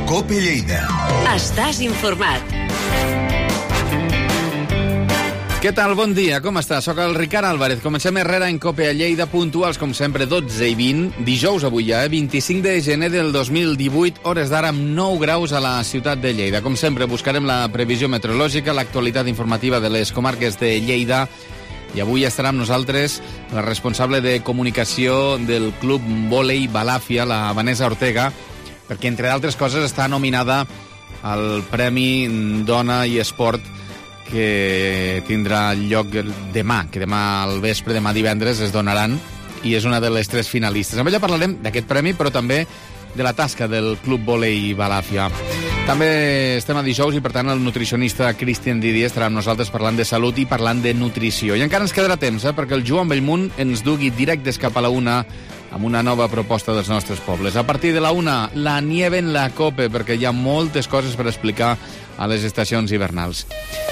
COPE Lleida. Estàs informat. Què tal? Bon dia, com estàs? Soc el Ricard Álvarez. Comencem Herrera en COPE a Lleida, puntuals com sempre, 12 i 20. Dijous avui ja, 25 de gener del 2018, hores d'ara amb 9 graus a la ciutat de Lleida. Com sempre, buscarem la previsió meteorològica, l'actualitat informativa de les comarques de Lleida, i avui estarà amb nosaltres la responsable de comunicació del Club Vòlei Balàfia, la Vanessa Ortega, perquè, entre d'altres coses, està nominada al Premi Dona i Esport que tindrà lloc demà, que demà al vespre, demà divendres, es donaran, i és una de les 3 finalistes. Amb ella parlarem d'aquest premi, però també de la tasca del Club Vòlei Balàfia. També estem a dijous i, per tant, el nutricionista Cristian Didier estarà amb nosaltres parlant de salut i parlant de nutrició. I encara ens quedarà temps, perquè el Joan Bellmunt ens dugui directes cap a la 1 amb una nova proposta dels nostres pobles. A partir de la 1, la nieve en la COPE, perquè hi ha moltes coses per explicar a les estacions hivernals.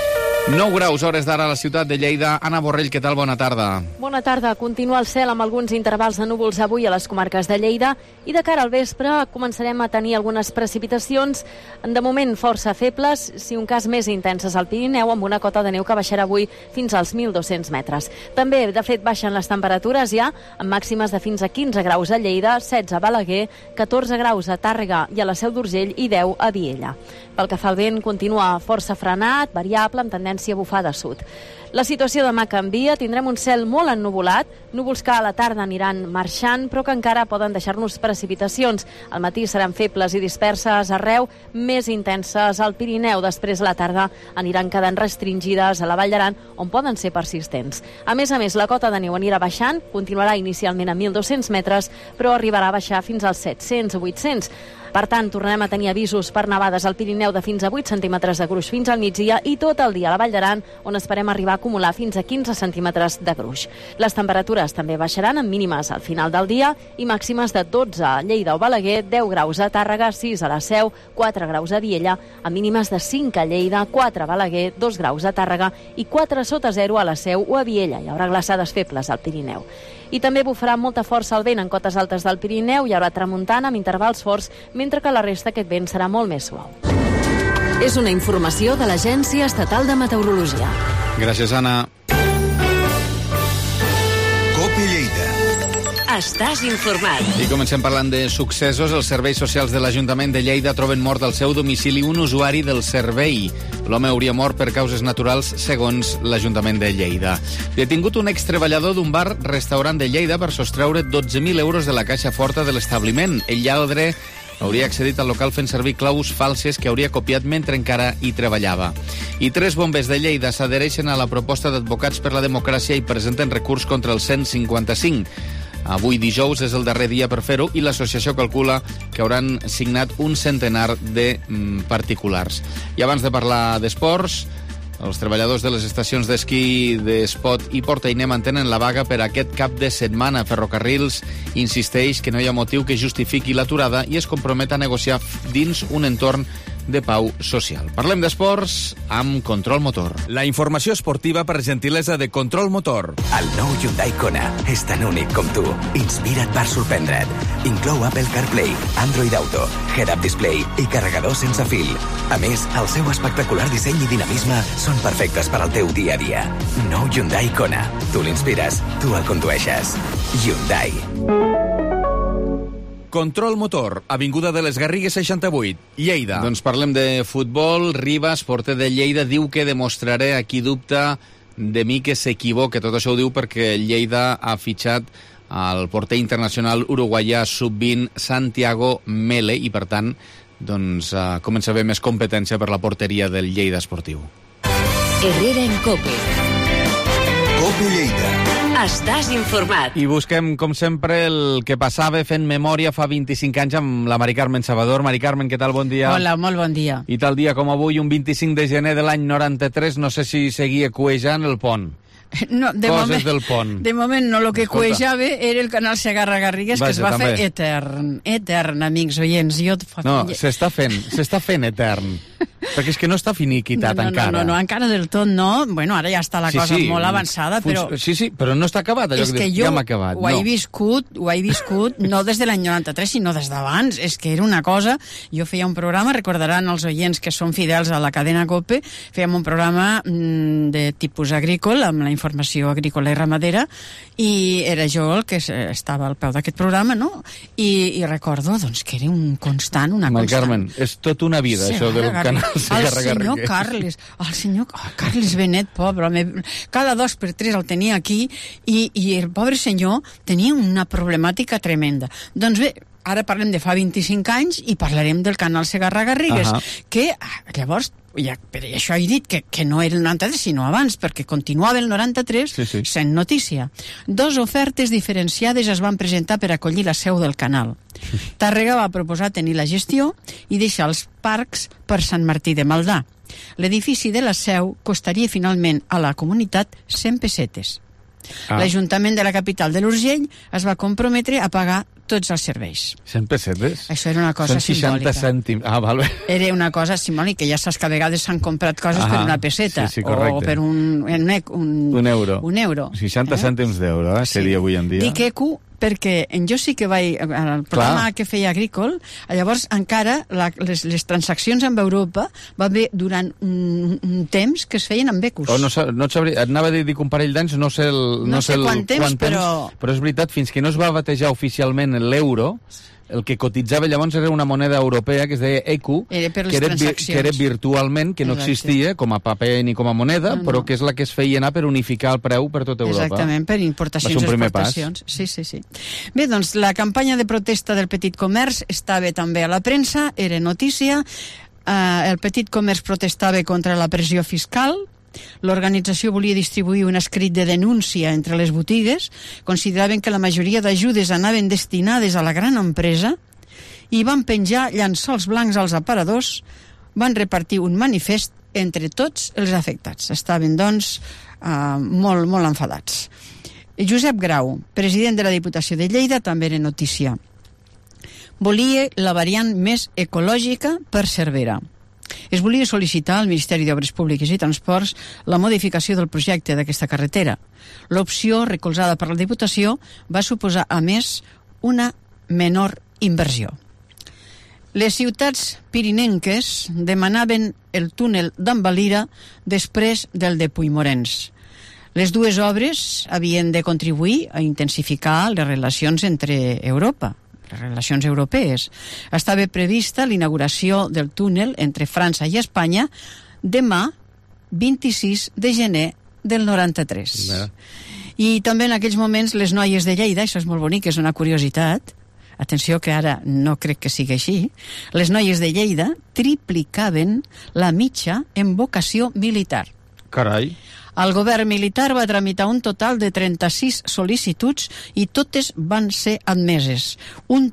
9 graus, hores d'ara a la ciutat de Lleida. Anna Borrell, què tal? Bona tarda. Bona tarda. Continua el cel amb alguns intervals de núvols avui a les comarques de Lleida i de cara al vespre començarem a tenir algunes precipitacions, de moment força febles, si un cas més intenses al Pirineu, amb una cota de neu que baixarà avui fins als 1.200 metres. També, de fet, baixen les temperatures ja, amb màximes de fins a 15 graus a Lleida, 16 a Balaguer, 14 graus a Tàrrega i a la Seu d'Urgell i 10 a Viella. Pel que fa al vent, continua força frenat, variable, amb tendència a bufar de sud. La situació demà canvia, tindrem un cel molt ennuvolat, núvols que a la tarda aniran marxant, però que encara poden deixar-nos precipitacions. Al matí seran febles i disperses arreu, més intenses al Pirineu. Després a la tarda aniran quedant restringides a la Vall d'Aran, on poden ser persistents. A més, la cota de neu anirà baixant, continuarà inicialment a 1.200 metres, però arribarà a baixar fins als 700 o 800. Per tant, tornarem a tenir avisos per nevades al Pirineu de fins a 8 centímetres de gruix fins al migdia i tot el dia a la Vall d'Aran, on esperem arribar a acumular fins a 15 centímetres de gruix. Les temperatures també baixaran amb mínimes al final del dia i màximes de 12 a Lleida o Balaguer, 10 graus a Tàrrega, 6 a la Seu, 4 graus a Viella, amb mínimes de 5 a Lleida, 4 a Balaguer, 2 graus a Tàrrega i 4 sota 0 a la Seu o a Viella. Hi haurà glaçades febles al Pirineu. I també bufarà molta força el vent en cotes altes del Pirineu, hi haurà tramuntana amb intervals forts, mentre que a la resta aquest vent serà molt més suau. És una informació de l'Agència Estatal de Meteorologia. Gràcies, Anna. COPE Lleida. Estàs informat. I comencem parlant de successos. Els serveis socials de l'Ajuntament de Lleida troben mort al seu domicili un usuari del servei. L'home hauria mort per causes naturals, segons l'Ajuntament de Lleida. Detingut un extreballador d'un bar-restaurant de Lleida per sostreure 12.000 euros de la caixa forta de l'establiment. El lladre hauria accedit al local fent servir claus falses que hauria copiat mentre encara hi treballava. I 3 bombers de Lleida s'adhereixen a la proposta d'Advocats per la Democràcia i presenten recurs contra el 155. Avui dijous és el darrer dia per fer-ho i l'associació calcula que hauran signat un centenar de particulars. I abans de parlar d'esports, els treballadors de les estacions d'esquí d'Espot i Portainer mantenen la vaga per aquest cap de setmana. Ferrocarrils insisteix que no hi ha motiu que justifiqui l'aturada i es compromet a negociar dins un entorn de pau social. Parlem d'esports amb Control Motor. La informació esportiva per gentilesa de Control Motor. El nou Hyundai Kona és tan únic com tu. Inspira't per sorprendre't. Inclou Apple CarPlay, Android Auto, Head-Up Display i carregador sense fil. A més, el seu espectacular disseny i dinamisme són perfectes per al teu dia a dia. Nou Hyundai Kona. Tu l'inspires, tu el condueixes. Hyundai. Control Motor, Avinguda de les Garrigues 68, Lleida. Doncs parlem de futbol. Ribas, porter de Lleida, diu que demostraré a qui dubta de mi que s'equivoca. Tot això ho diu perquè Lleida ha fitxat al porter internacional uruguaià sub-20 Santiago Mele i, per tant, doncs, comença a haver més competència per la porteria del Lleida Esportiu. Herrera en COPE. COPE Lleida. Estàs informat. I busquem, com sempre, el que passava fent memòria fa 25 anys amb la Mari Carmen Salvador. Mari Carmen, què tal? Bon dia. Hola, molt bon dia. I tal dia com avui, un 25 de gener de l'any 93, no sé si seguia cuejant el pont. No, Coses del pont. De moment no, el que Escolta. cuejava era el canal Segarra-Garrigues, que es va també fer etern, amics oients. No, s'està fent etern. Perquè és que no està finiquitat encara. No, encara del tot no. Bueno, ara ja està la cosa molt avançada, però... Sí, però no està acabat, allò que dius, ja m'ha acabat. Ho he viscut, no des de l'any 93, sinó des d'abans. És que era una cosa... Jo feia un programa, recordaran els oients que són fidels a la cadena COPE, fèiem un programa de tipus agrícola, amb la informació agrícola i ramadera, i era jo el que estava al peu d'aquest programa, no? I recordo, doncs, que era un constant, una constant. Carmen, és tot una vida, això del canal el senyor Carles Benet, pobre home, cada 2 per 3 el tenia aquí i el pobre senyor tenia una problemàtica tremenda. Doncs bé, ara parlem de fa 25 anys i parlarem del canal Segarra-Garrigues, que llavors, per això he dit que no era el 93, sinó abans, perquè continuava el 93 sent notícia. 2 ofertes diferenciades es van presentar per acollir la seu del canal. Tàrrega va proposar tenir la gestió i deixar els parcs per Sant Martí de Maldà. L'edifici de la seu costaria finalment a la comunitat 100 pessetes. L'Ajuntament de la capital de l'Urgell es va comprometre a pagar tots els serveis. 100 pessetes? Això era una cosa simbòlica. 60 cèntims. Vale. Era una cosa simbòlica. Ja saps que a vegades s'han comprat coses per una peseta o per un euro. 60 cèntims d'euro, seria avui en dia. Dic eco perquè jo sí que vaig... Al programa que feia Agrícola, llavors encara les transaccions amb Europa va haver durant un temps que es feien amb ecos. No sabria, et anava a dir un parell d'anys, no sé quant temps, però és veritat, fins que no es va batejar oficialment l'euro, el que cotitzava llavors era una moneda europea que es deia ECU, que era virtualment, que no existia com a paper ni com a moneda, però que és la que es feia anar per unificar el preu per tota Europa. Exactament, per importacions i exportacions. Sí. Bé, doncs la campanya de protesta del petit comerç estava també a la premsa, era notícia. El petit comerç protestava contra la pressió fiscal. L'organització volia distribuir un escrit de denúncia entre les botigues, consideraven que la majoria d'ajudes anaven destinades a la gran empresa i van penjar llençols blancs als aparadors, van repartir un manifest entre tots els afectats. Estaven, doncs, molt, molt enfadats. Josep Grau, president de la Diputació de Lleida, també era notícia. Volia la variant més ecològica per Cervera. Es volia sol·licitar al Ministeri d'Obres Públiques i Transports la modificació del projecte d'aquesta carretera. L'opció, recolzada per la Diputació, va suposar, a més, una menor inversió. Les ciutats pirinenques demanaven el túnel d'Envalira després del de Puigmorens. Les dues obres havien de contribuir a intensificar les relacions entre Europa, les relacions europees. Estava prevista l'inauguració del túnel entre França i Espanya demà, 26 de gener del 93. I també en aquells moments les noies de Lleida, això és molt bonic, és una curiositat, atenció que ara no crec que sigui així, les noies de Lleida triplicaven la mitja en vocació militar. Carai! El govern militar va tramitar un total de 36 sol·licituds i totes van ser admeses. Un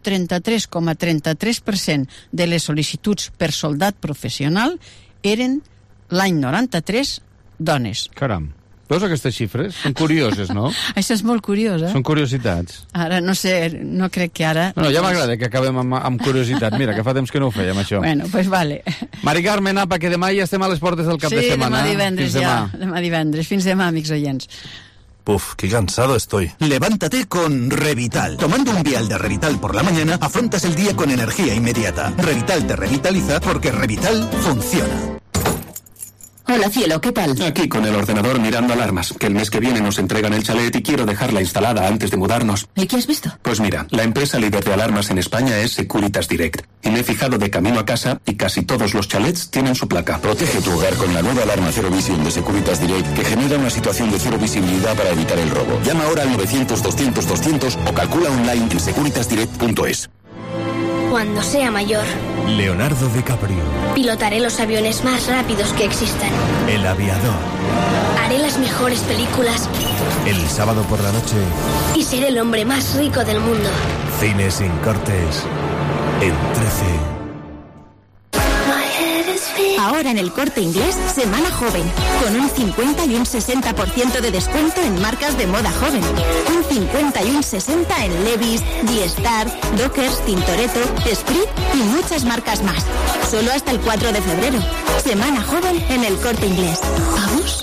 33,33% de les sol·licituds per soldat professional eren l'any 93 dones. Caram. Veus aquestes xifres? Són curioses, no? Això és molt curiós, eh? Són curiositats. Ara, no sé, no crec que ara... No, ja m'agrada que acabem amb curiositat. Mira, que fa temps que no ho fèiem, això. Bueno, pues vale. Mari Carmen, apa, que demà ja estem a les portes del cap de setmana. Sí, demà divendres ja. Demà divendres. Fins demà, amics oients. Uf, qué cansado estoy. Levántate con Revital. Tomando un vial de Revital por la mañana, afrontas el día con energía inmediata. Revital te revitaliza porque Revital funciona. Hola, cielo, ¿qué tal? Aquí con el ordenador mirando alarmas, que el mes que viene nos entregan el chalet y quiero dejarla instalada antes de mudarnos. ¿Y qué has visto? Pues mira, la empresa líder de alarmas en España es Securitas Direct. Y me he fijado de camino a casa y casi todos los chalets tienen su placa. Protege tu hogar con la nueva alarma Cero Vision de Securitas Direct, que genera una situación de cero visibilidad para evitar el robo. Llama ahora al 900-200-200 o calcula online en securitasdirect.es. Cuando sea mayor, Leonardo DiCaprio. Pilotaré los aviones más rápidos que existan. El aviador. Haré las mejores películas. El sábado por la noche. Y seré el hombre más rico del mundo. Cine sin cortes. En 13. Ahora en el Corte Inglés, Semana Joven, con un 50 y un 60% de descuento en marcas de moda joven. Un 50 y un 60 en Levi's, D-Star, Dockers, Tintoretto, Esprit y muchas marcas más. Solo hasta el 4 de febrero. Semana Joven en el Corte Inglés. ¿Vamos?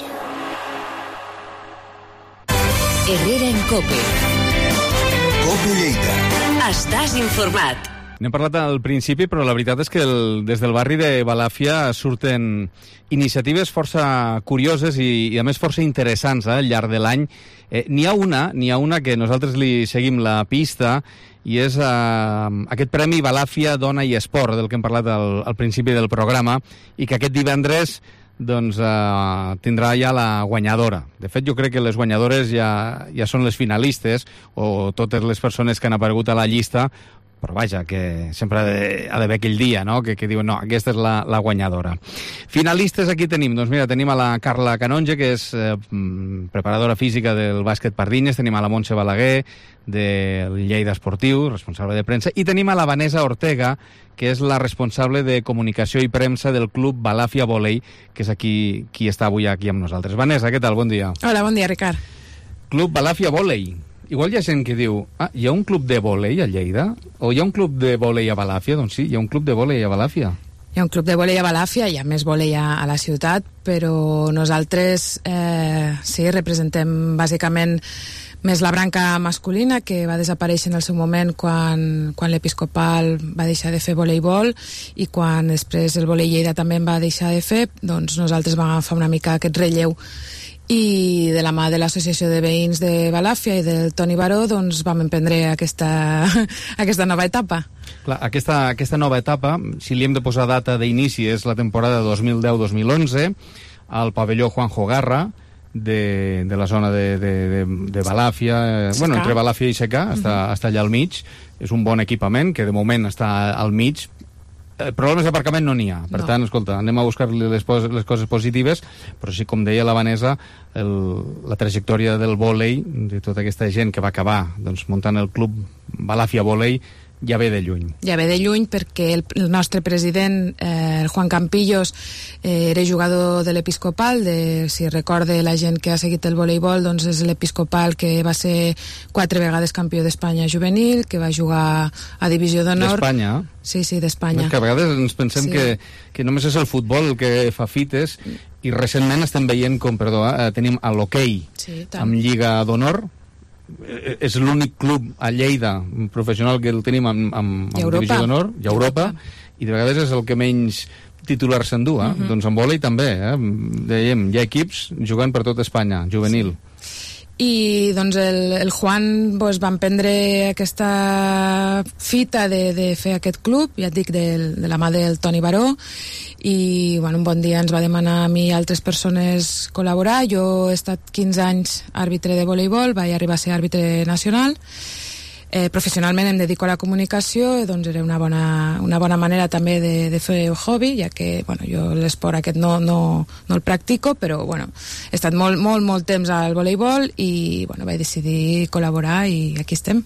Herrera en COPE. COPE Lleida. Estàs informat. N'hem parlat al principi, però la veritat és que des del barri de Balàfia surten iniciatives força curioses i a més força interessants al llarg de l'any. N'hi ha una que nosaltres li seguim la pista i és aquest Premi Balàfia Dona i Esport, del que hem parlat al principi del programa, i que aquest divendres doncs tindrà ja la guanyadora. De fet, jo crec que les guanyadores ja són les finalistes, o totes les persones que han aparegut a la llista, però vaja, que sempre ha d'haver aquell dia, no?, que diuen, no, aquesta és la guanyadora. Finalistes aquí tenim, doncs mira, tenim a la Carla Canonge, que és preparadora física del bàsquet Pardines, tenim a la Montse Balaguer, del Lleida Esportiu, responsable de premsa, i tenim a la Vanessa Ortega, que és la responsable de comunicació i premsa del Club Balàfia Volei, que és qui està avui aquí amb nosaltres. Vanessa, què tal? Bon dia. Hola, bon dia, Ricard. Club Balàfia Volei. Igual hi ha gent que diu, hi ha un club de vòlei a Lleida? O hi ha un club de vòlei a Balàfia? Doncs sí, hi ha un club de vòlei a Balàfia. Hi ha un club de vòlei a Balàfia, hi ha més vòlei a la ciutat, però nosaltres sí, representem bàsicament més la branca masculina, que va desaparèixer en el seu moment quan l'Episcopal va deixar de fer voleibol, i quan després el Volei Lleida també en va deixar de fer, doncs nosaltres vam agafar una mica aquest relleu, i de la mà de l'Associació de Veïns de Balàfia i del Toni Baró doncs vam emprendre aquesta nova etapa. Clar, aquesta nova etapa, si li hem de posar data d'inici, és la temporada 2010-2011 al pavelló Juanjo Garra de la zona de Balàfia, bueno, entre Balàfia i Secà, està allà al mig. És un bon equipament que de moment està al mig. Problemes d'aparcament no n'hi ha, per tant, escolta, anem a buscar les coses positives, però sí, com deia la Vanessa, la trajectòria del vòlei, de tota aquesta gent que va acabar muntant el club Balàfia Volei, ja ve de lluny. Ja ve de lluny perquè el nostre president, el Juan Campillos, era jugador de l'Episcopal, si recorde la gent que ha seguit el voleibol, doncs és l'Episcopal que va ser 4 vegades campió d'Espanya juvenil, que va jugar a Divisió d'Honor. D'Espanya? Sí, d'Espanya. Que a vegades ens pensem que només és el futbol el que fa fites, i recentment estem veient com, tenim a l'hoquei amb Lliga d'Honor. És l'únic club a Lleida professional que el tenim amb Divisió d'Honor i a Europa, i de vegades és el que menys titulars s'endú. Doncs en vòlei també, dèiem, hi ha equips jugant per tot Espanya, juvenil. I doncs el Juan va emprendre aquesta fita de fer aquest club, ja et dic, de la mà del Toni Baró, i un bon dia ens va demanar a mi i altres persones col·laborar. Jo he estat 15 anys àrbitre de voleibol, vaig arribar a ser àrbitre nacional. Professionalment em dedico a la comunicació, doncs era una bona manera també de fer hobby, ja que jo l'esport aquest no el practico, però he estat molt temps al voleibol i vaig decidir col·laborar i aquí estem.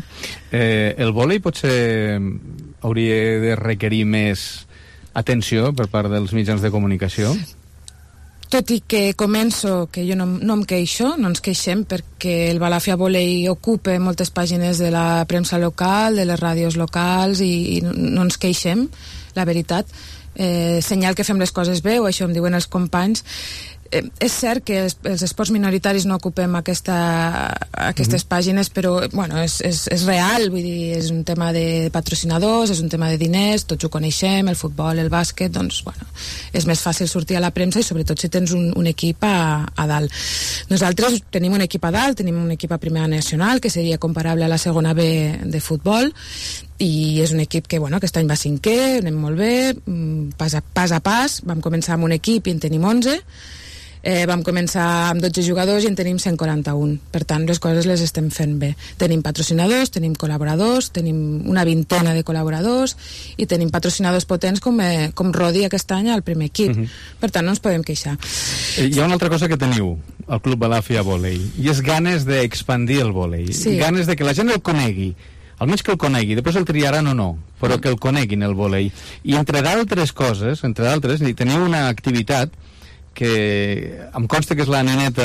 El vòlei potser hauria de requerir més atenció per part dels mitjans de comunicació? Tot i que començo, que jo no em queixo, no ens queixem, perquè el Balàfia Volei ocupa moltes pàgines de la premsa local, de les ràdios locals, i no ens queixem, la veritat. Senyal que fem les coses bé, o això em diuen els companys. És cert que els esports minoritaris no ocupem aquestes pàgines, però és real, vull dir, és un tema de patrocinadors, és un tema de diners, tots ho coneixem, el futbol, el bàsquet, doncs és més fàcil sortir a la premsa, i sobretot si tens un equip a dalt. Nosaltres tenim un equip a dalt, tenim un equip a primera nacional, que seria comparable a la segona B de futbol, i és un equip que aquest any va 5è, anem molt bé, pas a pas. Vam començar amb un equip i en tenim 11, vam començar amb 12 jugadors i en tenim 141. Per tant, les coses les estem fent bé. Tenim patrocinadors, tenim col·laboradors, tenim una vintena de col·laboradors, i tenim patrocinadors potents com Rodi aquest any al primer equip. Per tant, no ens podem queixar. Hi ha una altra cosa que teniu al Club Balàfia Volei, i és ganes d'expandir el volei, ganes de que la gent el conegui. almenys que el conegui, després el triaran o no, però que el coneguin el vòlei. I entre d'altres coses, teniu una activitat que em consta que és la neneta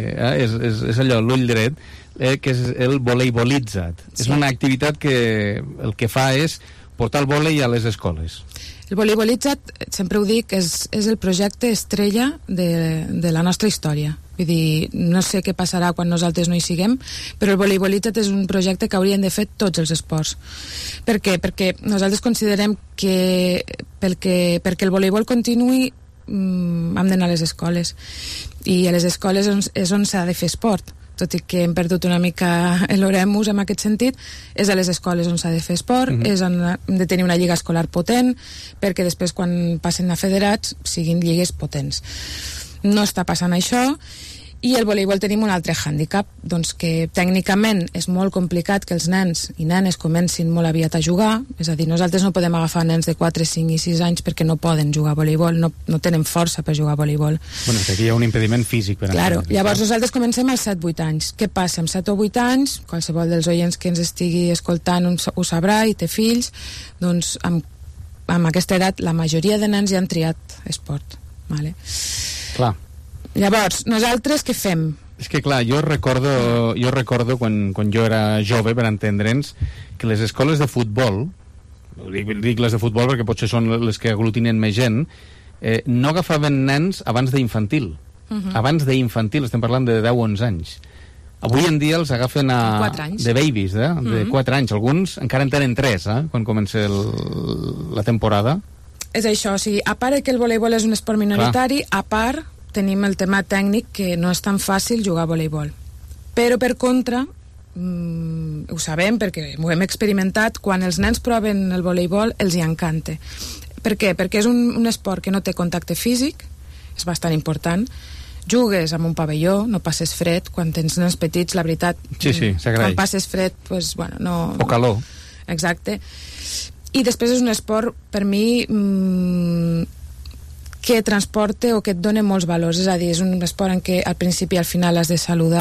és allò, l'ull dret, que és el voleibolitzat. Sí. És una activitat que el que fa és portar el vòlei a les escoles. El voleibolitzat, sempre ho dic, és el projecte estrella de la nostra història. Vull dir, no sé què passarà quan nosaltres no hi siguem, però el voleibolitzat és un projecte que haurien de fer tots els esports. Per què? Perquè nosaltres considerem que perquè el voleibol continuï hem d'anar a les escoles, i a les escoles és on s'ha de fer esport. Tot i que hem perdut una mica l'oremus en aquest sentit, és a les escoles on s'ha de fer esport, és on hem de tenir una lliga escolar potent, perquè després quan passen a federats siguin lligues potents. No està passant això, i el voleibol tenim un altre hàndicap, doncs que tècnicament és molt complicat que els nens i nenes comencin molt aviat a jugar, és a dir, nosaltres no podem agafar nens de 4, 5 i 6 anys perquè no poden jugar a voleibol, no tenen força per jugar a voleibol. Bueno, aquí hi ha un impediment físic. Claro, llavors nosaltres comencem als 7-8 anys. Què passa? Amb 7 o 8 anys, qualsevol dels oients que ens estigui escoltant ho sabrà i té fills, doncs amb aquesta edat la majoria de nens ja han triat esport. Vale? Clar. Llavors, nosaltres què fem? És que clar, jo recordo quan jo era jove, per entendre'ns, que les escoles de futbol, dic les de futbol perquè potser són les que aglutinen més gent, no agafaven nens abans d'infantil. Abans d'infantil, estem parlant de 10 o 11 anys. Avui en dia els agafen de babies, de 4 anys. Alguns encara en tenen 3, quan comença la temporada. És això, o sigui, a part que el voleibol és un esport minoritari, a part tenim el tema tècnic que no és tan fàcil jugar a voleibol. Però per contra, ho sabem perquè ho hem experimentat, quan els nens proven el voleibol els hi encanta. Per què? Perquè és un esport que no té contacte físic, és bastant important, jugues amb un pavelló, no passes fred, quan tens nens petits, la veritat, quan passes fred, pues, bueno, no... O calor. Exacte. I després és un esport, per mi, que transporta o que et dona molts valors, és a dir, és un esport en què al principi i al final has de saludar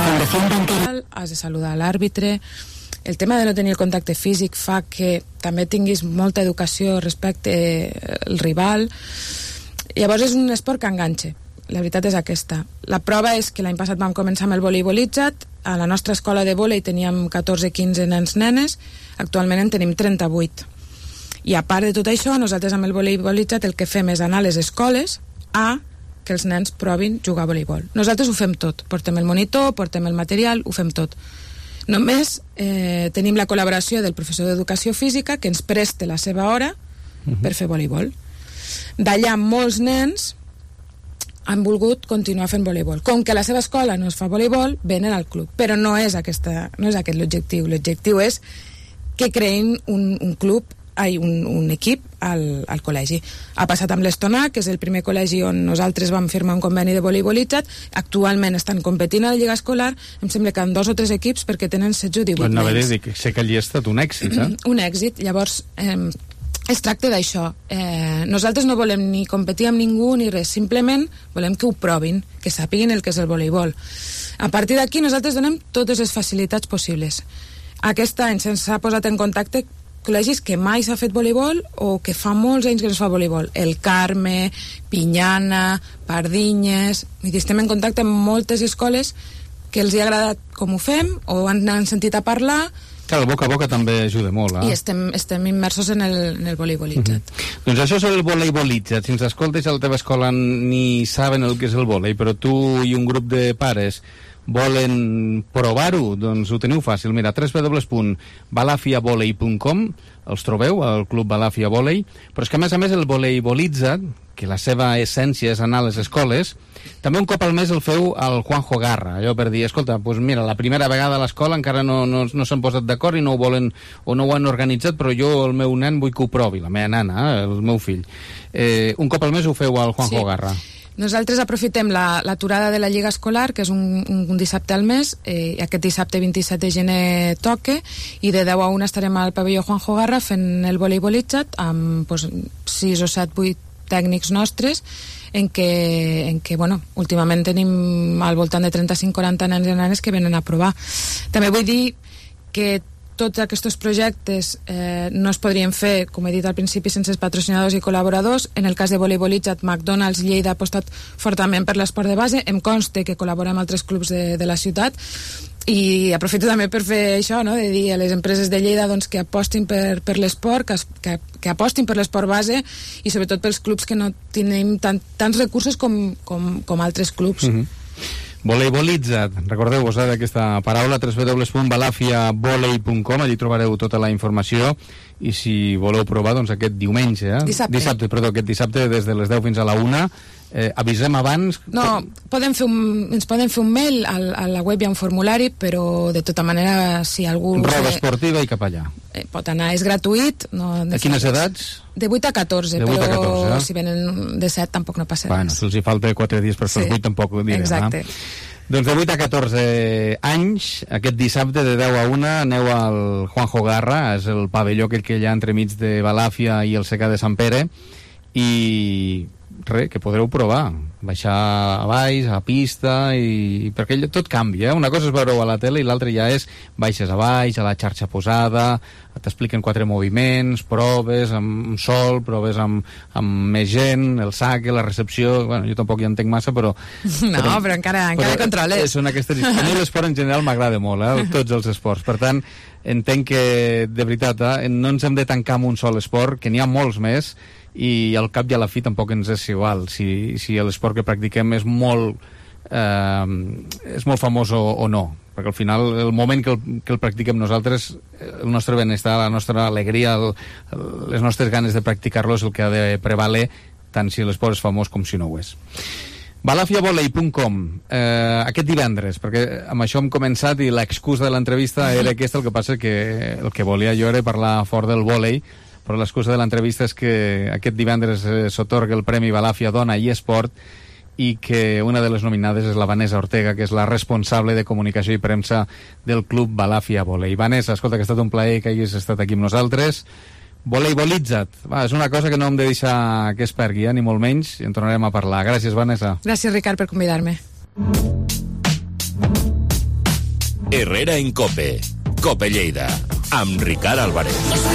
l'àrbitre. El tema de no tenir el contacte físic fa que també tinguis molta educació respecte al rival. Llavors és un esport que enganxa, la veritat és aquesta. La prova és que l'any passat vam començar amb el voleibolitzat, a la nostra escola de vòlei teníem 14-15 nens nenes, actualment en tenim 38. I a part de tot això, nosaltres amb el voleibolitzat el que fem és anar a les escoles a que els nens provin jugar a voleibol. Nosaltres ho fem tot, portem el monitor, portem el material, ho fem tot. Només tenim la col·laboració del professor d'educació física que ens presta la seva hora per fer voleibol. D'allà molts nens han volgut continuar fent voleibol. Com que a la seva escola no es fa voleibol, venen al club. Però no és aquest l'objectiu. L'objectiu és que creïn un club, un equip al col·legi. Ha passat amb l'Estonà, que és el primer col·legi on nosaltres vam firmar un conveni de voleibolitzat. Actualment estan competint a la Lliga Escolar, em sembla que amb 2 o 3 equips perquè tenen 16 o 18 nens. No, dir que sé que allí ha estat un èxit, Un èxit, llavors es tracta d'això. Nosaltres no volem ni competir amb ningú ni res, simplement volem que ho provin, que sàpiguin el que és el voleibol. A partir d'aquí nosaltres donem totes les facilitats possibles. Aquest any se'ns ha posat en contacte col·legis que mai s'ha fet voleibol o que fa molts anys que no es fa voleibol. El Carme, Pinyana, Pardinyes... Estem en contacte amb moltes escoles que els hi ha agradat com ho fem o han sentit a parlar. Clar, el boca a boca també ajuda molt. I estem immersos en el voleibolitzat. Doncs això és el voleibolitzat. Si ens escoltes a la teva escola ni saben el que és el volei, però tu i un grup de pares volen provar-ho, doncs ho teniu fàcil. Mira, www.balafiavolei.com, els trobeu, al Club Balafia Volei, però és que a més el voleibolitzat, que la seva essència és anar a les escoles, també un cop al mes el feu al Juanjo Garra, allò per dir, escolta, doncs mira, la primera vegada a l'escola encara no s'han posat d'acord i no ho volen o no ho han organitzat, però jo, el meu nen, vull que ho provi, la meva nana, el meu fill. Un cop al mes ho feu al Juanjo Garra. Nosaltres aprofitem l'aturada de la Lliga Escolar, que és un dissabte al mes, aquest dissabte 27 de gener toca, i de 10 a 1 estarem al pavelló Juanjo Garra fent el voleibolitzat amb 6 o 7, 8 tècnics nostres, en què bueno, últimament tenim al voltant de 35-40 nens i nenes que venen a provar. També vull dir que tots aquests projectes no es podrien fer, com he dit al principi, sense els patrocinadors i col·laboradors. En el cas de voleibolitzat, McDonald's Lleida ha apostat fortament per l'esport de base. Em consta que col·labora amb altres clubs de la ciutat, i aprofito també per fer això, no? De dir a les empreses de Lleida doncs, que apostin per l'esport, que apostin per l'esport base, i sobretot pels clubs que no tenim tants recursos com altres clubs. Voleibolitzat, recordeu-vos d'aquesta paraula, www.balafiavolei.com, allí trobareu tota la informació, i si voleu provar, doncs aquest diumenge, aquest dissabte des de les 10 fins a la 1, avisem abans... No, ens poden fer un mail, a la web hi ha un formulari, però de tota manera, si algú... Roba esportiva i cap allà. Pot anar, és gratuït. No, a quines edats? De 8 a 14, però si venen de 7 tampoc no passa res. Bueno, si els hi falta 4 dies per fer 8 tampoc ho direm. Exacte. Doncs de 8 a 14 anys, aquest dissabte de 10 a 1 aneu al Juanjo Garra, és el pavelló que hi ha entremig de Balàfia i el Secà de Sant Pere, i res, que podreu provar, baixar a baix, a pista, i perquè tot canvia, una cosa és veure-ho a la tele i l'altra ja és baixes a baix, a la xarxa posada, t'expliquen 4 moviments, proves amb sol, proves amb més gent, el saque, la recepció... Bueno, jo tampoc hi entenc massa, però... No, però encara controles. Són aquestes... A mi l'esport en general m'agrada molt, tots els esports. Per tant, entenc que, de veritat, no ens hem de tancar amb un sol esport, que n'hi ha molts més, i al cap i a la fi tampoc ens és igual si l'esport que practiquem és molt famós o no, perquè al final el moment que el practiquem nosaltres, el nostre benestar, la nostra alegria, les nostres ganes de practicar-lo és el que ha de prevaler, tant si l'esport és famós com si no ho és. balafiavolei.com, aquest divendres, perquè amb això hem començat i l'excusa de l'entrevista era aquesta, el que passa que el que volia jo era parlar fort del vòlei, però l'excusa de l'entrevista és que aquest divendres s'atorga el Premi Balàfia Dona i Esport, i que una de les nominades és la Vanessa Ortega, que és la responsable de comunicació i premsa del Club Balàfia Volei. Vanessa, escolta, que ha estat un plaer que hagis estat aquí amb nosaltres. Voleibolitza't, és una cosa que no hem de deixar que es pergui, ni molt menys, i en tornarem a parlar. Gràcies, Vanessa. Gràcies, Ricard, per convidar-me. Herrera en COPE, COPE Lleida, amb Ricard Álvarez.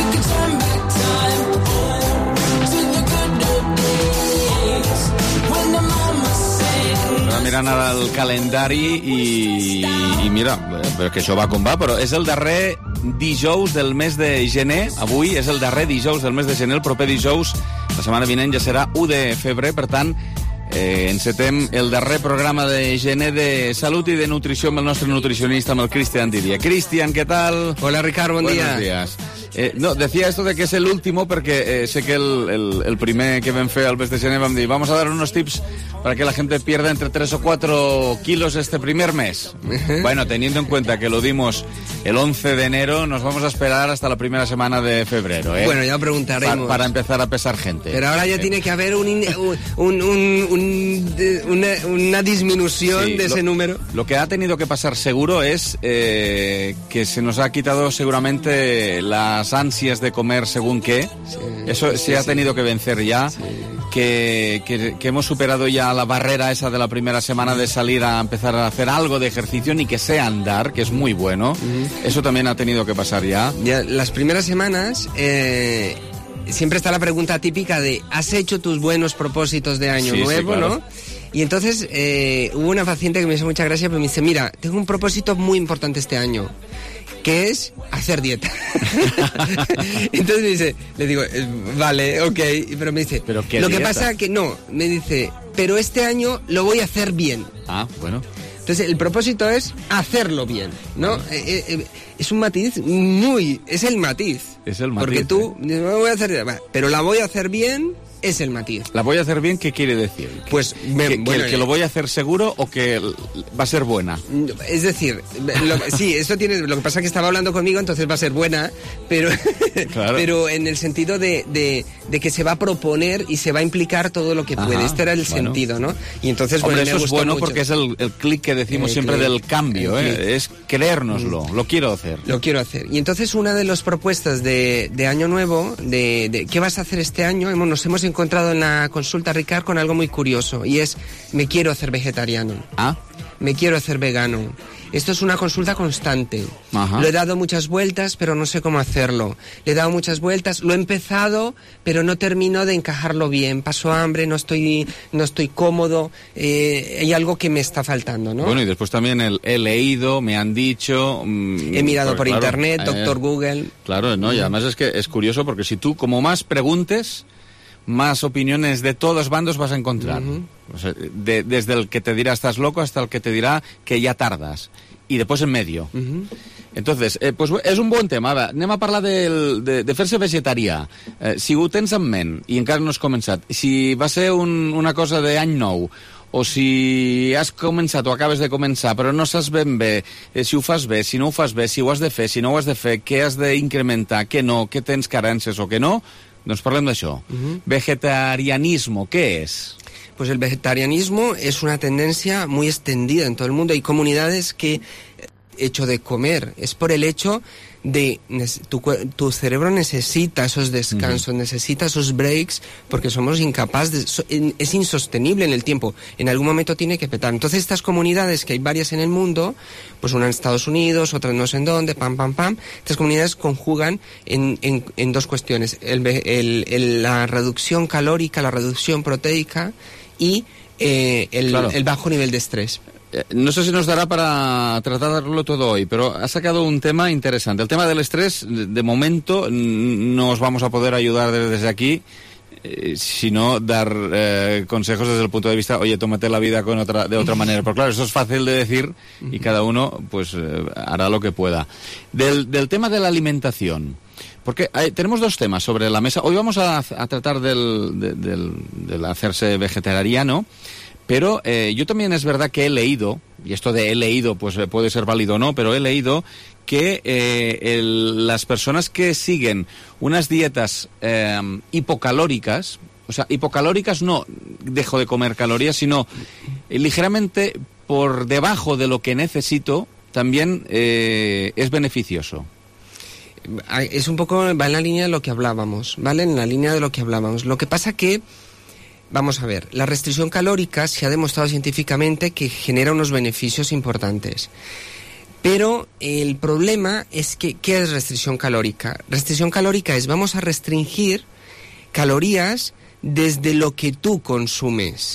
Mirant ara el calendari i mira, que això va com va, però és el darrer dijous del mes de gener. Avui és el darrer dijous del mes de gener. El proper dijous, la setmana vinent, ja serà 1 de febrer. Per tant, encetem el darrer programa de gener de salut i de nutrició amb el nostre nutricionista, amb el Cristian Didia. Cristian, ¿qué tal? Hola, Ricardo, buen día. Buenos días. No, decía esto de que es el último porque sé que el primer que vam fer al mes de gener vam dir vamos a dar unos tips para que la gente pierda entre 3 o 4 kilos este primer mes. Bueno, teniendo en cuenta que lo dimos el 11 de enero, nos vamos a esperar hasta la primera semana de febrero, ¿eh? Bueno, ya preguntaremos. Para empezar a pesar gente. Pero ahora ya tiene que haber una disminución de ese número. Lo que ha tenido que pasar seguro es que se nos ha quitado seguramente las ansias de comer según qué. Sí, eso se ha tenido que vencer ya. Sí. Que hemos superado ya la barrera esa de la primera semana de salir a empezar a hacer algo de ejercicio, ni que sea andar, que es muy bueno. Eso también ha tenido que pasar ya. Las primeras semanas siempre está la pregunta típica de ¿has hecho tus buenos propósitos de año nuevo? Claro. ¿No? Y entonces hubo una paciente que me hizo mucha gracia, pero me dice, mira, tengo un propósito muy importante este año, que es hacer dieta. Entonces me dice, le digo, vale, ok, pero me dice, ¿pero qué lo dieta? Que pasa que no, me dice, pero este año lo voy a hacer bien. Ah, bueno. Entonces el propósito es hacerlo bien, ¿no? Es un matiz es el matiz. Es el matiz. Porque tú, no voy a hacer dieta, pero la voy a hacer bien. Es el matiz. ¿La voy a hacer bien? ¿Qué quiere decir? Pues que lo voy a hacer seguro o que va a ser buena. Es decir, sí, eso tiene. Lo que pasa es que estaba hablando conmigo, entonces va a ser buena, pero claro. Pero en el sentido de que se va a proponer y se va a implicar todo lo que puede. Ajá, este era el sentido, ¿no? Y entonces hombre, eso es bueno mucho. Porque es el clic que decimos siempre del cambio, es creérnoslo. Lo quiero hacer. Lo quiero hacer. Y entonces una de las propuestas de Año Nuevo, de ¿qué vas a hacer este año? Nos hemos encontrado en la consulta, Ricard, con algo muy curioso, y es, me quiero hacer vegetariano. Ah. me quiero hacer vegano. Esto es una consulta constante. Ajá. Lo he dado muchas vueltas, pero no sé cómo hacerlo. Le he dado muchas vueltas, lo he empezado, pero no termino de encajarlo bien. Paso hambre, no estoy cómodo, hay algo que me está faltando, ¿no? Bueno, y después también he leído, me han dicho... he mirado por internet, doctor Google... Claro, ¿no? Y además es que es curioso porque si tú como más preguntes, más opiniones de todos bandos vas a encontrar. O sea, desde el que te dirá estás loco hasta el que te dirá que ya tardas. I després en medio. Entonces, pues és un bon tema. Va, anem a parlar de fer-se vegetarià. Si ho tens en ment i encara no has començat, si va ser una cosa d'any nou, o si has començat o acabes de començar, però no saps ben bé si ho fas bé, si no ho fas bé, si ho has de fer, si no ho has de fer, què has d'incrementar, què no, què tens carències o què no, doncs parlem d'això. Vegetarianismo, ¿qué es? Pues el vegetarianismo es una tendencia muy extendida en todo el mundo. Hay comunidades que, hecho de comer, es por el hecho de tu cerebro necesita esos descansos, necesita esos breaks, porque somos incapaces es insostenible en el tiempo. En algún momento tiene que petar. Entonces estas comunidades, que hay varias en el mundo, pues una en Estados Unidos, otra no sé en dónde, estas comunidades conjugan en dos cuestiones: la reducción calórica, la reducción proteica y el bajo nivel de estrés. No sé si nos dará para tratarlo todo hoy, pero ha sacado un tema interesante. El tema del estrés, de momento, no os vamos a poder ayudar desde aquí, sino dar consejos desde el punto de vista, oye, tómate la vida de otra manera. Pero claro, eso es fácil de decir y cada uno pues hará lo que pueda. Del tema de la alimentación, porque tenemos dos temas sobre la mesa. Hoy vamos a tratar del hacerse vegetariano. Pero yo también es verdad que he leído, y esto de he leído pues puede ser válido o no, pero he leído que las personas que siguen unas dietas hipocalóricas, o sea, hipocalóricas no dejo de comer calorías, sino ligeramente por debajo de lo que necesito, también es beneficioso. Es un poco, va en la línea de lo que hablábamos, ¿vale? En la línea de lo que hablábamos. Lo que pasa que, vamos a ver, la restricción calórica se ha demostrado científicamente que genera unos beneficios importantes. Pero el problema es que, ¿qué es restricción calórica? Restricción calórica es, vamos a restringir calorías desde lo que tú consumes.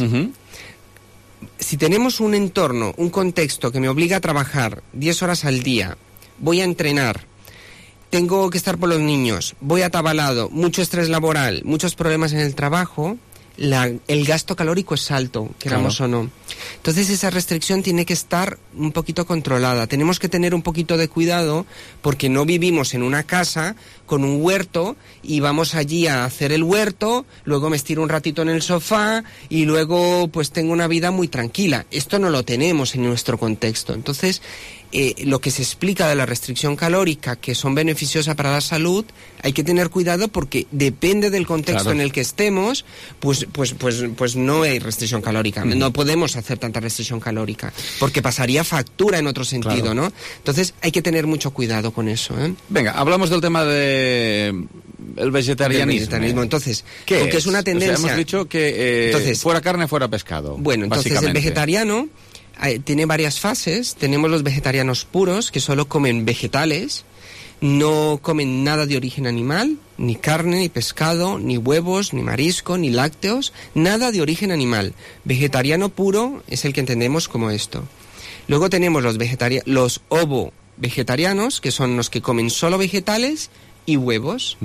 Si tenemos un entorno, un contexto que me obliga a trabajar 10 horas al día, voy a entrenar, tengo que estar por los niños, voy atabalado, mucho estrés laboral, muchos problemas en el trabajo, el gasto calórico es alto, queramos o no. Entonces esa restricción tiene que estar un poquito controlada. Tenemos que tener un poquito de cuidado porque no vivimos en una casa con un huerto y vamos allí a hacer el huerto, luego me estiro un ratito en el sofá y luego pues tengo una vida muy tranquila. Esto no lo tenemos en nuestro contexto. Entonces lo que se explica de la restricción calórica, que son beneficiosas para la salud, hay que tener cuidado porque depende del contexto en el que estemos, pues no hay restricción calórica. No podemos hacer tanta restricción calórica porque pasaría factura en otro sentido, ¿no? Entonces hay que tener mucho cuidado con eso, ¿eh? Venga, hablamos del tema de el vegetarianismo. Entonces, aunque es una tendencia... O sea, hemos dicho que entonces, fuera carne, fuera pescado. Bueno, entonces el vegetariano tiene varias fases. Tenemos los vegetarianos puros, que solo comen vegetales, no comen nada de origen animal, ni carne, ni pescado, ni huevos, ni marisco, ni lácteos, nada de origen animal. Vegetariano puro es el que entendemos como esto. Luego tenemos los ovo-vegetarianos, que son los que comen solo vegetales y huevos.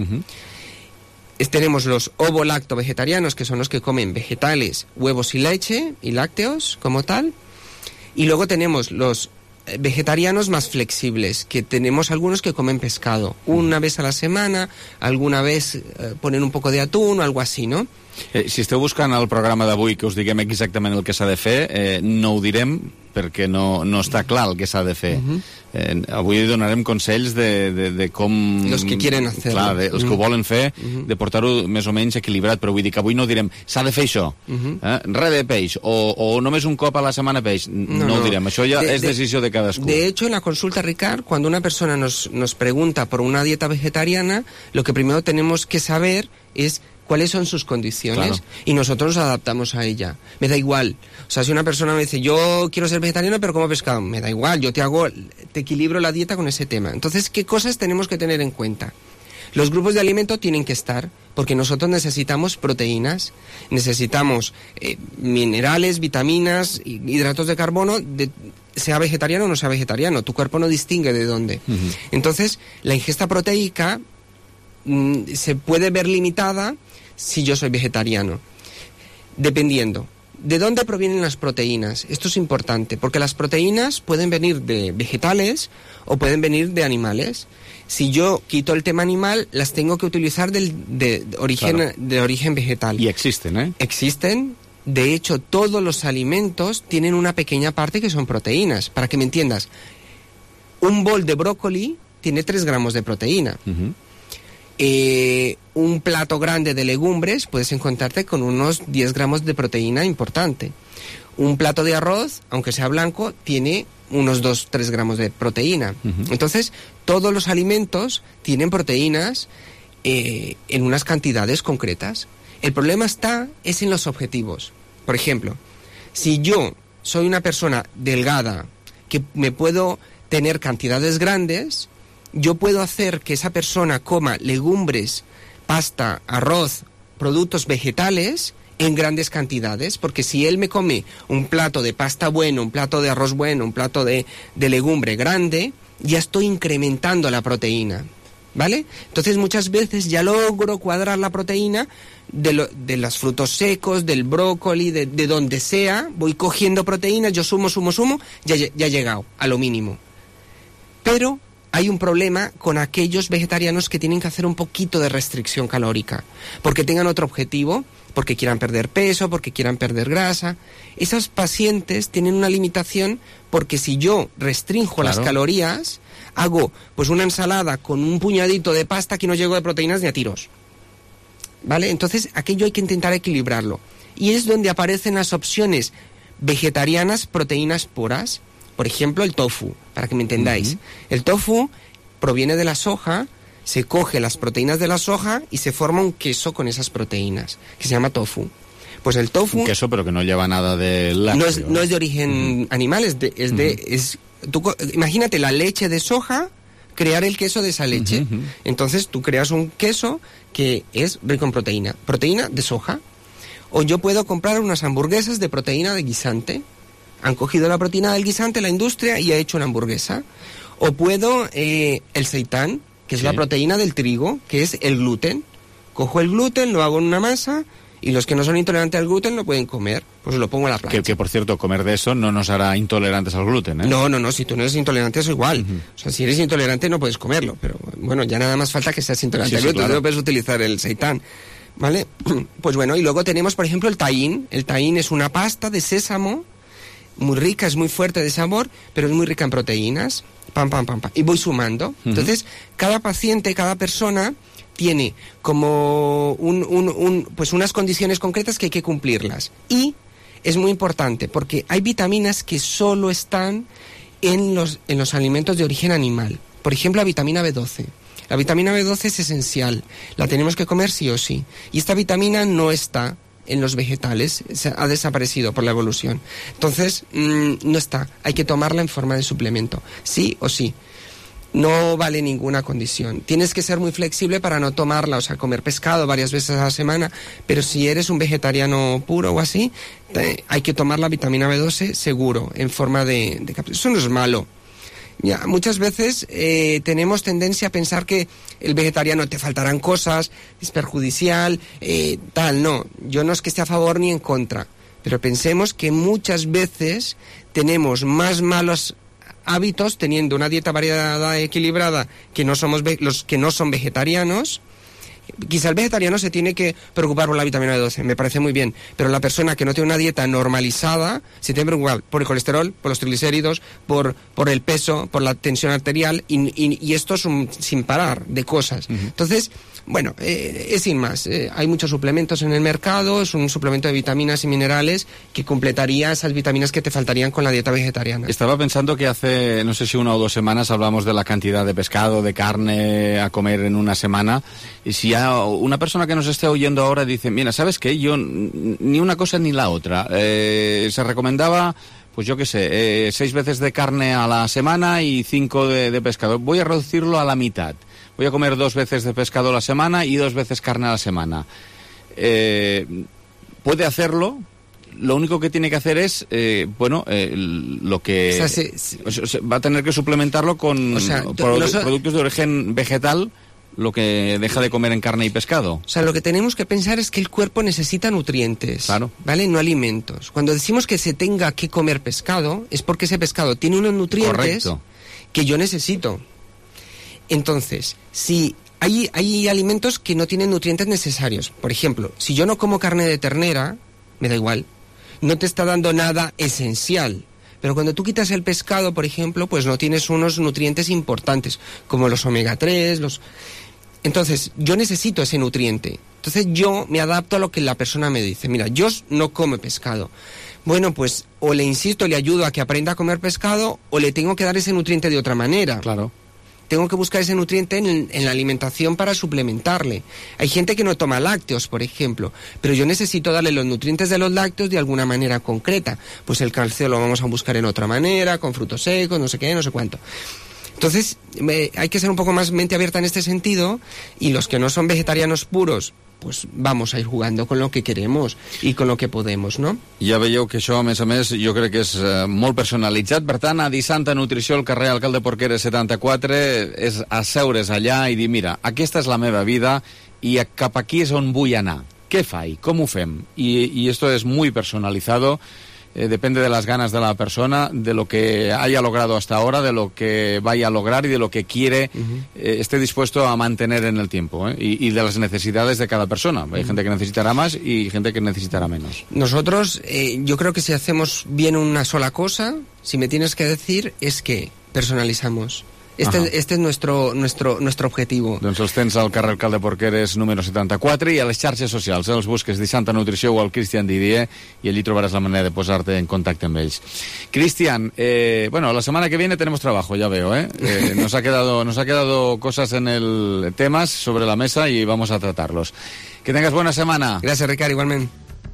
Tenemos los ovo-lacto-vegetarianos, que son los que comen vegetales, huevos y leche, y lácteos como tal. Y luego tenemos los vegetarianos más flexibles, que tenemos algunos que comen pescado una vez a la semana, alguna vez ponen un poco de atún o algo así, ¿no? Si esteu buscant el programa d'avui que us diguem exactament el que s'ha de fer, no ho direm perquè no està clar el que s'ha de fer. Avui donarem consells de com... Los que quieren hacer. Clar, els que ho volen fer, de portar-ho més o menys equilibrat, però vull dir que avui no direm s'ha de fer això, res de peix, o només un cop a la setmana peix, no ho direm, això ja és decisió de cadascú. De hecho, en la consulta, Ricard, cuando una persona nos pregunta por una dieta vegetariana, lo que primero tenemos que saber es cuáles son sus condiciones, claro, y nosotros nos adaptamos a ella. Me da igual. O sea, si una persona me dice, yo quiero ser vegetariano pero como pescado, me da igual, yo te equilibro la dieta con ese tema. Entonces, ¿qué cosas tenemos que tener en cuenta? Los grupos de alimento tienen que estar, porque nosotros necesitamos proteínas, necesitamos minerales, vitaminas, hidratos de carbono, sea vegetariano o no sea vegetariano. Tu cuerpo no distingue de dónde. Entonces, la ingesta proteica se puede ver limitada si yo soy vegetariano, dependiendo. ¿De dónde provienen las proteínas? Esto es importante, porque las proteínas pueden venir de vegetales o pueden venir de animales. Si yo quito el tema animal, las tengo que utilizar de origen vegetal. Y existen, ¿eh? Existen. De hecho, todos los alimentos tienen una pequeña parte que son proteínas. Para que me entiendas, un bol de brócoli tiene 3 gramos de proteína. Un plato grande de legumbres puedes encontrarte con unos 10 gramos de proteína importante. Un plato de arroz, aunque sea blanco, tiene unos 2-3 gramos de proteína. Entonces, todos los alimentos tienen proteínas en unas cantidades concretas. El problema es en los objetivos. Por ejemplo, si yo soy una persona delgada, que me puedo tener cantidades grandes, yo puedo hacer que esa persona coma legumbres, pasta, arroz, productos vegetales en grandes cantidades, porque si él me come un plato de pasta bueno, un plato de arroz bueno, un plato de legumbre grande, ya estoy incrementando la proteína, ¿vale? Entonces muchas veces ya logro cuadrar la proteína de los frutos secos, del brócoli, de donde sea, voy cogiendo proteínas, yo sumo, ya he llegado a lo mínimo. Pero hay un problema con aquellos vegetarianos que tienen que hacer un poquito de restricción calórica, porque tengan otro objetivo, porque quieran perder peso, porque quieran perder grasa. Esos pacientes tienen una limitación, porque si yo restringo las calorías, hago pues una ensalada con un puñadito de pasta que no llego de proteínas ni a tiros, ¿vale? Entonces aquello hay que intentar equilibrarlo, y es donde aparecen las opciones vegetarianas, proteínas puras. Por ejemplo, el tofu, para que me entendáis. El tofu proviene de la soja, se coge las proteínas de la soja y se forma un queso con esas proteínas, que se llama tofu. Pues el tofu... Un queso, pero que no lleva nada de lácteo. No es de origen animal, imagínate la leche de soja, crear el queso de esa leche. Entonces tú creas un queso que es rico en proteína de soja. O yo puedo comprar unas hamburguesas de proteína de guisante. Han cogido la proteína del guisante, la industria, y ha hecho una hamburguesa. O puedo el seitán, que es la proteína del trigo, que es el gluten. Cojo el gluten, lo hago en una masa, y los que no son intolerantes al gluten lo pueden comer. Pues lo pongo en la plancha. Que por cierto, comer de eso no nos hará intolerantes al gluten, ¿eh? No, si tú no eres intolerante es igual. O sea, si eres intolerante no puedes comerlo, pero bueno, ya nada más falta que seas intolerante al gluten, claro. No puedes utilizar el seitán, ¿vale? Pues bueno, y luego tenemos, por ejemplo, el tahín. El tahín es una pasta de sésamo, muy rica, es muy fuerte de sabor, pero es muy rica en proteínas. Y voy sumando. Entonces, cada paciente, cada persona tiene como pues unas condiciones concretas que hay que cumplirlas. Y es muy importante, porque hay vitaminas que solo están en los alimentos de origen animal. Por ejemplo, la vitamina B12. La vitamina B12 es esencial, la tenemos que comer sí o sí. Y esta vitamina no está en los vegetales, ha desaparecido por la evolución. Entonces, no está, hay que tomarla en forma de suplemento, sí o sí. No vale ninguna condición. Tienes que ser muy flexible para no tomarla, o sea, comer pescado varias veces a la semana, pero si eres un vegetariano puro o así, hay que tomar la vitamina B12 seguro, en forma de cápsula. Eso no es malo. Ya, muchas veces tenemos tendencia a pensar que el vegetariano te faltarán cosas, es perjudicial, no. Yo no es que esté a favor ni en contra, pero pensemos que muchas veces tenemos más malos hábitos teniendo una dieta variada y equilibrada que no somos los que no son vegetarianos. Quizá el vegetariano se tiene que preocupar por la vitamina B12, me parece muy bien, pero la persona que no tiene una dieta normalizada se tiene que preocupar por el colesterol, por los triglicéridos, por el peso, por la tensión arterial, y esto es sin parar de cosas. Entonces, Bueno, es sin más. Hay muchos suplementos en el mercado, es un suplemento de vitaminas y minerales que completaría esas vitaminas que te faltarían con la dieta vegetariana. Estaba pensando que hace, no sé si 1 o 2 semanas hablamos de la cantidad de pescado, de carne a comer en una semana, y si hay una persona que nos esté oyendo ahora dice, mira, ¿sabes qué? Yo ni una cosa ni la otra. Se recomendaba, pues yo qué sé, 6 veces de carne a la semana y 5 de pescado. Voy a reducirlo a la mitad. Voy a comer 2 veces de pescado a la semana y 2 veces carne a la semana. Puede hacerlo. Lo único que tiene que hacer es, lo que... va a tener que suplementarlo con productos de origen vegetal, lo que deja de comer en carne y pescado. O sea, lo que tenemos que pensar es que el cuerpo necesita nutrientes, claro, ¿vale? No alimentos. Cuando decimos que se tenga que comer pescado, es porque ese pescado tiene unos nutrientes que yo necesito. Entonces, si hay alimentos que no tienen nutrientes necesarios. Por ejemplo, si yo no como carne de ternera, me da igual. No te está dando nada esencial. Pero cuando tú quitas el pescado, por ejemplo, pues no tienes unos nutrientes importantes, como los omega 3, Entonces, yo necesito ese nutriente. Entonces, yo me adapto a lo que la persona me dice. Mira, yo no como pescado. Bueno, pues, o le insisto, le ayudo a que aprenda a comer pescado, o le tengo que dar ese nutriente de otra manera. Claro. Tengo que buscar ese nutriente en la alimentación para suplementarle. Hay gente que no toma lácteos, por ejemplo, pero yo necesito darle los nutrientes de los lácteos de alguna manera concreta. Pues el calcio lo vamos a buscar en otra manera, con frutos secos, no sé qué, no sé cuánto. Entonces, hay que ser un poco más mente abierta en este sentido, y los que no son vegetarianos puros, pues vamos a ir jugando con lo que queremos i con lo que podemos, no? Ja veieu que això, a més, jo crec que és molt personalitzat. Per tant, a Disanta Nutrició, al carrer Alcalde Porqueres 74, és asseure's allà i dir, mira, aquesta és la meva vida i cap aquí és on vull anar. Què faig? Com ho fem? I esto es muy personalizado. Depende de las ganas de la persona, de lo que haya logrado hasta ahora, de lo que vaya a lograr y de lo que quiere, esté dispuesto a mantener en el tiempo, y de las necesidades de cada persona. Hay gente que necesitará más y gente que necesitará menos. Nosotros, yo creo que si hacemos bien una sola cosa, si me tienes que decir, es que personalizamos. Este es nuestro objetivo. Doncs els tens al carrer Alcalde Porqueres número 74 i a les xarxes socials. Els busques Disanta Nutrició o al Cristian Didier i allí trobaràs la manera de posarte en contacte amb ells. Cristian, la semana que viene tenemos trabajo, ya veo, nos ha quedado cosas en el temas sobre la mesa y vamos a tratarlos. Que tengas buena semana. Gracias, Ricard, igualmente.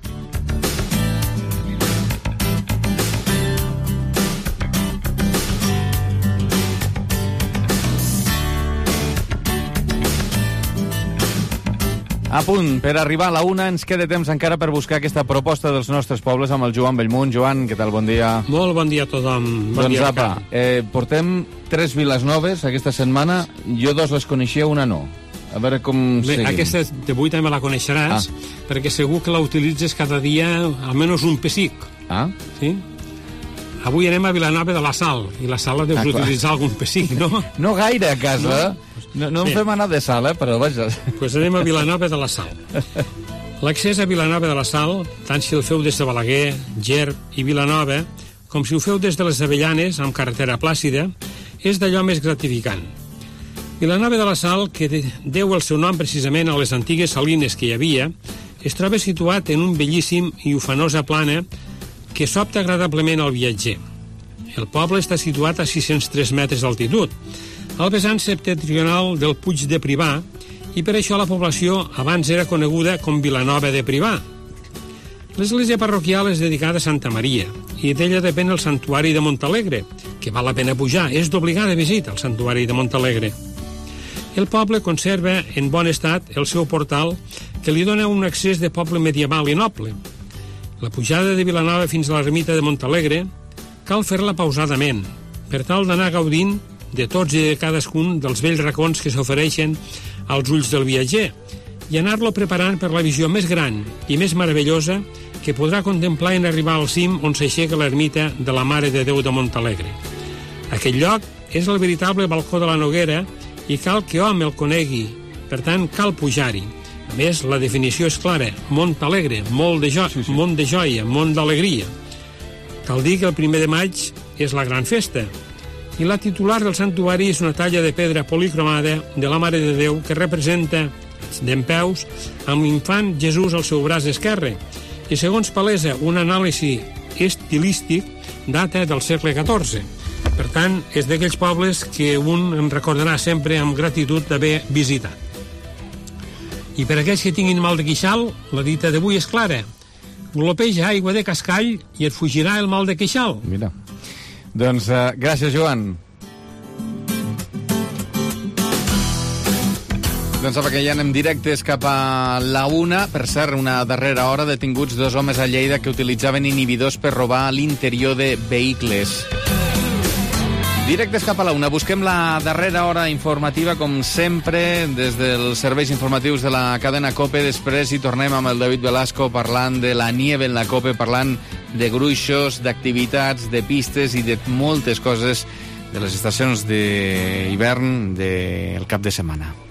A punt, per arribar a la 1 ens queda temps encara per buscar aquesta proposta dels nostres pobles amb el Joan Bellmunt. Joan, què tal? Bon dia. Molt bon dia a tothom. Bon dia, apa, portem 3 viles noves aquesta setmana. Jo 2 les coneixia, una no. A veure com seguim. Aquesta d'avui també la coneixeràs, perquè segur que la utilitzes cada dia, almenys un pessic. Sí? Avui anem a Vilanova de la Sal, i la Sal la deus utilitzar algun pessic, no? No gaire a casa. No en fem anar de Sal, però vaja. Doncs anem a Vilanova de la Sal. L'accés a Vilanova de la Sal, tant si el feu des de Balaguer, Gerb i Vilanova, com si ho feu des de les Avellanes, amb carretera plàcida, és d'allò més gratificant. Vilanova de la Sal, que deu el seu nom precisament a les antigues salines que hi havia, es troba situat en un bellíssim i ufanosa plana que s'opta agradablement al viatger. El poble està situat a 603 metres d'altitud, al vessant septentrional del Puig de Privà, i per això la població abans era coneguda com Vilanova de Privà. L'església parroquial és dedicada a Santa Maria, i d'ella depèn el santuari de Montalegre, que val la pena pujar, és d'obligada visita al santuari de Montalegre. El poble conserva en bon estat el seu portal, que li dona un accés de poble medieval i noble. La pujada de Vilanova fins a l'ermita de Montalegre cal fer-la pausadament, per tal d'anar gaudint de tots i de cadascun dels vells racons que s'ofereixen als ulls del viatger, i anar-lo preparant per la visió més gran i més meravellosa que podrà contemplar en arribar al cim on s'aixeca l'ermita de la Mare de Déu de Montalegre. Aquest lloc és el veritable balcó de la Noguera i cal que hom el conegui, per tant cal pujar-hi. A més, la definició és clara: Montalegre, mont de joia, mont d'alegria. Cal dir que el 1 de maig és la gran festa, i la titular del santuari és una talla de pedra policromada de la Mare de Déu que representa dempeus amb l'infant Jesús al seu braç esquerre. I segons palesa un anàlisi estilístic, data del segle XIV. Per tant, és d'aquells pobles que un en recordarà sempre amb gratitud d'haver visitat. I per aquells que tinguin mal de queixal, la dita d'avui és clara. Glopeja aigua de cascall i et fugirà el mal de queixal. Mira. Doncs gràcies, Joan. Doncs apa, que ja anem directes cap a la 1. Per cert, una darrera hora, detinguts 2 homes a Lleida que utilitzaven inhibidors per robar l'interior de vehicles. Directes cap a la 1. Busquem la darrera hora informativa, com sempre, des dels serveis informatius de la cadena COPE. Després hi tornem amb el David Velasco parlant de la nieve en la COPE, parlant de gruixos, d'activitats, de pistes i de moltes coses de les estacions d'hivern del cap de setmana.